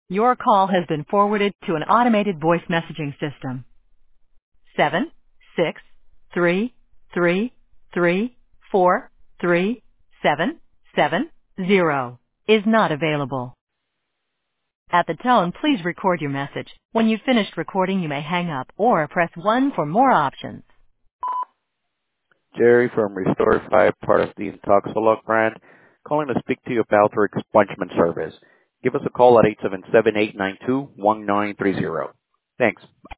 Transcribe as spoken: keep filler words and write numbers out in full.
Your call has been forwarded to an automated voice messaging system. Seven, six, three, three, three, four, three, seven, seven, zero is not available. At the tone, please record your message. When you've finished recording, you may hang up or press one for more options. Jerry from Restore five, part of the Intoxilog brand, calling to speak to you about your expungement service. Give us a call at eight seven seven, eight nine two, one nine three zero. Thanks.